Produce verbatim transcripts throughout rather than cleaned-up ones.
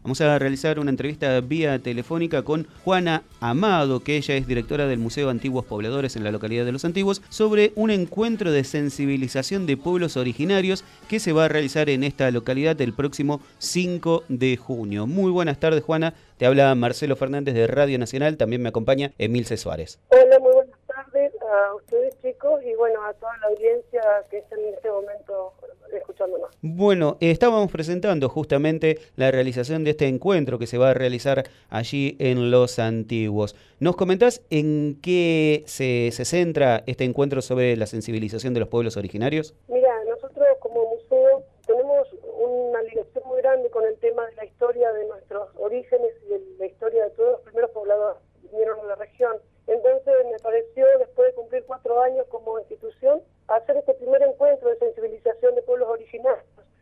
Vamos a realizar una entrevista vía telefónica con Juana Amado, que ella es directora del Museo Antiguos Pobladores en la localidad de Los Antiguos, sobre un encuentro de sensibilización de pueblos originarios que se va a realizar en esta localidad el próximo cinco de junio. Muy buenas tardes, Juana. Te habla Marcelo Fernández de Radio Nacional. También me acompaña Emilce Suárez. Hola, muy buenas tardes a ustedes, chicos, y bueno, a toda la audiencia que está en este momento escuchándonos. Bueno, eh, estábamos presentando justamente la realización de este encuentro que se va a realizar allí en Los Antiguos. ¿Nos comentás en qué se, se centra este encuentro sobre la sensibilización de los pueblos originarios? Mira, nosotros como museo tenemos una ligación muy grande con el tema de la historia de nuestros orígenes y de la historia de todos los primeros pobladores que vinieron a la región. Entonces me pareció, después de cumplir cuatro años como institución, hacer este primer encuentro de sensibilización de pueblos originarios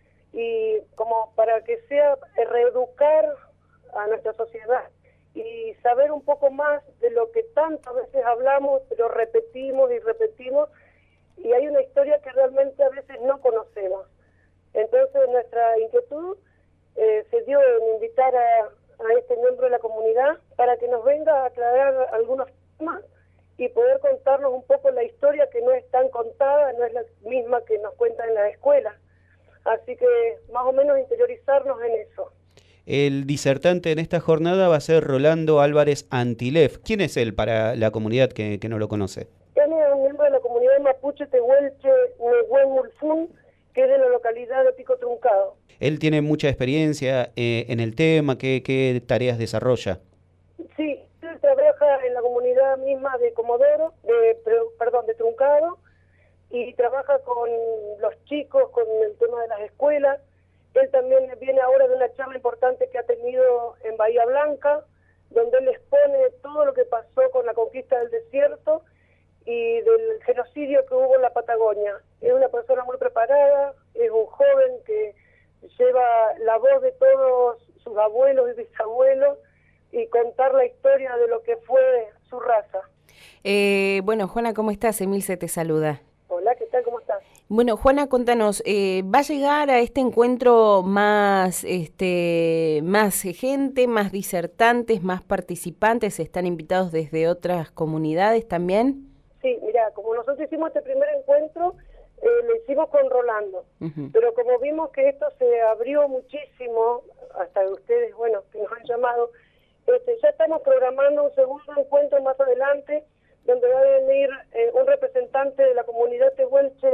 y como para que sea reeducar a nuestra sociedad y saber un poco más de lo que tantas veces hablamos, pero repetimos y repetimos, y hay una historia que realmente a veces no conocemos. Entonces nuestra inquietud eh, se dio en invitar a, a este miembro de la comunidad para que nos venga a aclarar algunos temas y poder contarnos un poco la historia que no es tan contada, no es la misma que nos cuentan en la escuela. Así que más o menos interiorizarnos en eso. El disertante en esta jornada va a ser Rolando Álvarez Antilef. ¿Quién es él para la comunidad que, que no lo conoce? Él es un miembro de la comunidad mapuche Tehuelche Nehuenmulfún, que es de la localidad de Pico Truncado. Él tiene mucha experiencia eh, en el tema. ¿Qué, qué tareas desarrolla? Sí, él trabaja en la comunidad misma de Comodoro, de, perdón, de Truncado, y trabaja con los chicos, con el tema de las escuelas. Él también viene ahora de una charla importante que ha tenido en Bahía Blanca, donde él expone todo lo que pasó con la conquista del desierto y del genocidio que hubo en la Patagonia. Es una persona muy preparada, es un joven que lleva la voz de todos sus abuelos y bisabuelos y contar la historia de lo que fue su raza. Eh, bueno, Juana, ¿cómo estás? Emilce te saluda. Hola, ¿qué tal? ¿Cómo estás? Bueno, Juana, contanos, eh, ¿va a llegar a este encuentro más, este, más gente, más disertantes, más participantes? ¿Están invitados desde otras comunidades también? Sí, mira, como nosotros hicimos este primer encuentro, eh, lo hicimos con Rolando, uh-huh. Pero como vimos que esto se abrió muchísimo, hasta ustedes, bueno, que nos han llamado, este, ya estamos programando un segundo encuentro más adelante, donde va a venir eh, un representante de la comunidad tehuelche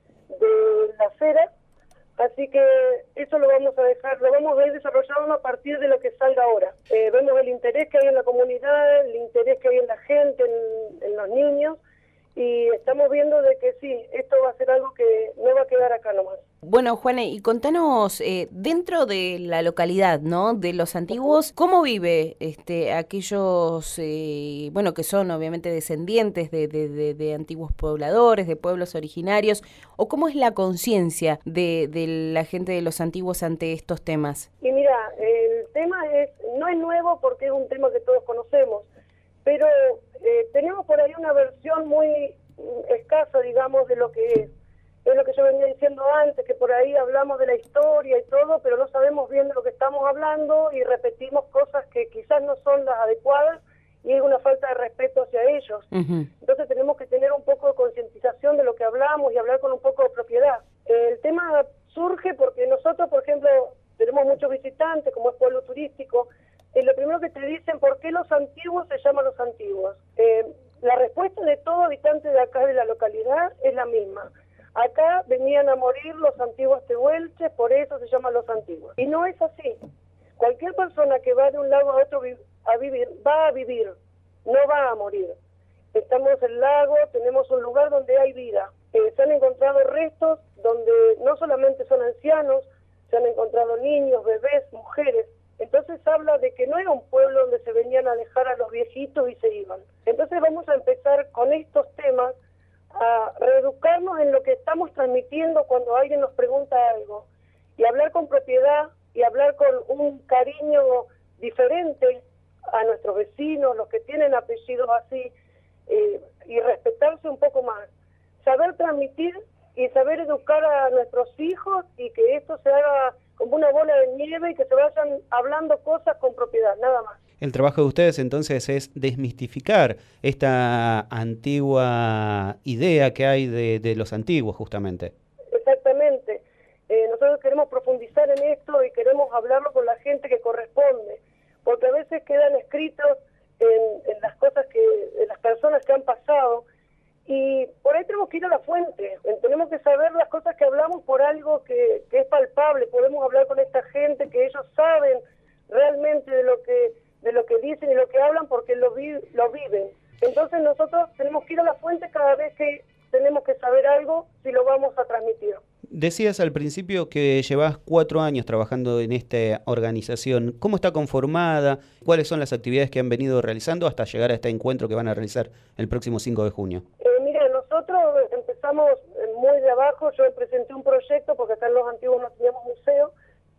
de La Cera, así que eso lo vamos a dejar, lo vamos a ir desarrollando a partir de lo que salga ahora. Eh, vemos el interés que hay en la comunidad, el interés que hay en la gente, en, en los niños, y estamos viendo de que sí, esto va a ser algo que no va a quedar acá nomás. Bueno, Juana, y contanos, eh, dentro de la localidad, ¿no?, de Los Antiguos, ¿cómo vive este aquellos, eh, bueno, que son obviamente descendientes de, de, de, de antiguos pobladores, de pueblos originarios, o cómo es la conciencia de, de la gente de Los Antiguos ante estos temas? Y mira, el tema es no es nuevo porque es un tema que todos conocemos, pero eh, tenemos por ahí una versión muy escasa, digamos, de lo que es. Es lo que yo venía diciendo antes, que por ahí hablamos de la historia y todo, pero no sabemos bien de lo que estamos hablando y repetimos cosas que quizás no son las adecuadas y es una falta de respeto hacia ellos. Uh-huh. Entonces tenemos que tener un poco de concientización de lo que hablamos y hablar con un poco de propiedad. El tema surge porque nosotros, por ejemplo, tenemos muchos visitantes, como es pueblo turístico, y lo primero que te dicen, ¿por qué Los Antiguos se llaman Los Antiguos? Eh, la respuesta de todo habitante de acá de la localidad es la misma. Acá venían a morir los antiguos tehuelches, por eso se llaman Los Antiguos. Y no es así. Cualquier persona que va de un lado a otro a vivir, va a vivir, no va a morir. Estamos en el lago, tenemos un lugar donde hay vida. Eh, se han encontrado restos donde no solamente son ancianos, se han encontrado niños, bebés, mujeres. Entonces habla de que no era un pueblo donde se venían a dejar a los viejitos y se iban. Entonces vamos a empezar con estos temas a reeducarnos en lo que estamos transmitiendo cuando alguien nos pregunta algo y hablar con propiedad y hablar con un cariño diferente a nuestros vecinos, los que tienen apellidos así, eh, y respetarse un poco más, saber transmitir y saber educar a nuestros hijos y que esto se haga como una bola de nieve y que se vayan hablando cosas con propiedad, nada más. El trabajo de ustedes entonces es desmistificar esta antigua idea que hay de, de los antiguos, justamente. Exactamente. Eh, nosotros queremos profundizar en esto y queremos hablarlo con la gente que corresponde, porque a veces quedan escritos en, en las cosas que, en las personas que han pasado, y por ahí tenemos que ir a la fuente, tenemos que saber las cosas que hablamos por algo que, que es palpable, podemos hablar con esta gente que ellos saben realmente de lo que de lo que dicen y lo que hablan porque lo, vi, lo viven. Entonces nosotros tenemos que ir a la fuente cada vez que tenemos que saber algo si lo vamos a transmitir. Decías al principio que llevas cuatro años trabajando en esta organización. ¿Cómo está conformada? ¿Cuáles son las actividades que han venido realizando hasta llegar a este encuentro que van a realizar el próximo cinco de junio? Eh, mira, nosotros empezamos muy de abajo. Yo presenté un proyecto porque acá en Los Antiguos no teníamos museo.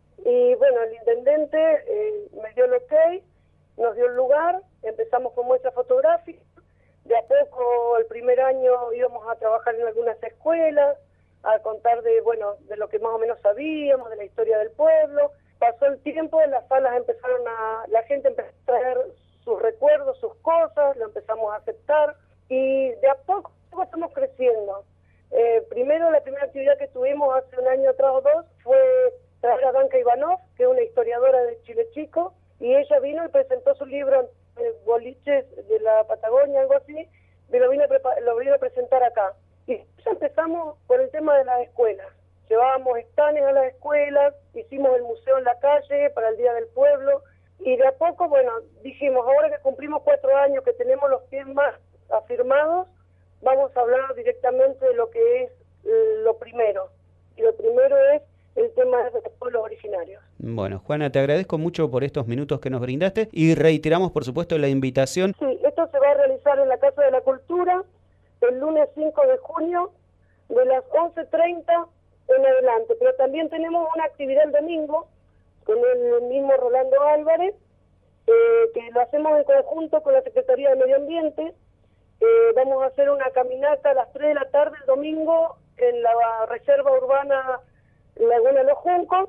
Y bueno, el intendente eh, me dio el ok, nos dio el lugar, empezamos con muestra fotográfica. De a poco, el primer año íbamos a trabajar en algunas escuelas, a contar de, bueno, de lo que más o menos sabíamos, de la historia del pueblo. Pasó el tiempo, las salas empezaron a, la gente empezó a traer sus recuerdos, sus cosas, lo empezamos a aceptar y de a poco, poco estamos creciendo. Eh, primero, la primera actividad que tuvimos hace un año atrás o dos fue traer a Danka Ivanov, que es una historiadora de Chile Chico, y ella vino y presentó su libro eh, Boliches de la Patagonia, algo así, y lo vino, a lo vino a presentar acá. Y ya empezamos por el tema de las escuelas. Llevábamos estanes a las escuelas, hicimos el museo en la calle para el Día del Pueblo, y de a poco, bueno, dijimos, ahora que cumplimos cuatro años, que tenemos los pies más afirmados, vamos a hablar directamente de lo que es eh, lo primero. Y lo primero es el tema de los pueblos originarios. Bueno, Juana, te agradezco mucho por estos minutos que nos brindaste y reiteramos, por supuesto, la invitación. Sí, esto se va a realizar en la Casa de la Cultura el lunes cinco de junio de las once treinta en adelante, pero también tenemos una actividad el domingo con el mismo Rolando Álvarez, eh, que lo hacemos en conjunto con la Secretaría de Medio Ambiente. Eh, vamos a hacer una caminata a las tres de la tarde el domingo en la Reserva Urbana Laguna de los Juncos,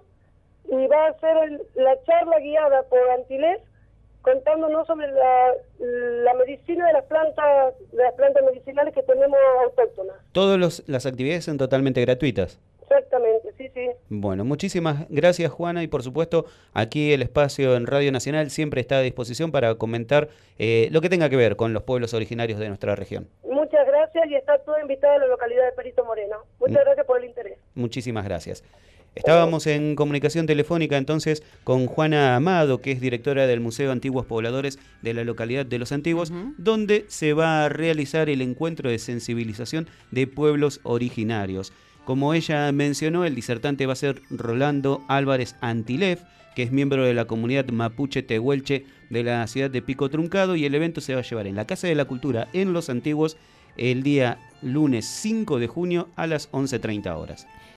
y va a ser el, la charla guiada por Antilés, contándonos sobre la, la medicina de las plantas de las plantas medicinales que tenemos autóctonas. Todas las actividades son totalmente gratuitas. Exactamente, sí, sí. Bueno, muchísimas gracias, Juana, y por supuesto aquí el espacio en Radio Nacional siempre está a disposición para comentar eh, lo que tenga que ver con los pueblos originarios de nuestra región. Muchas gracias y está todo invitado a la localidad de Perito Moreno. Muchas mm. gracias por el interés. Muchísimas gracias. Estábamos en comunicación telefónica entonces con Juana Amado, que es directora del Museo Antiguos Pobladores de la localidad de Los Antiguos, uh-huh. donde se va a realizar el encuentro de sensibilización de pueblos originarios. Como ella mencionó, el disertante va a ser Rolando Álvarez Antilef, que es miembro de la comunidad mapuche tehuelche de la ciudad de Pico Truncado, y el evento se va a llevar en la Casa de la Cultura en Los Antiguos el día lunes cinco de junio a las once treinta horas.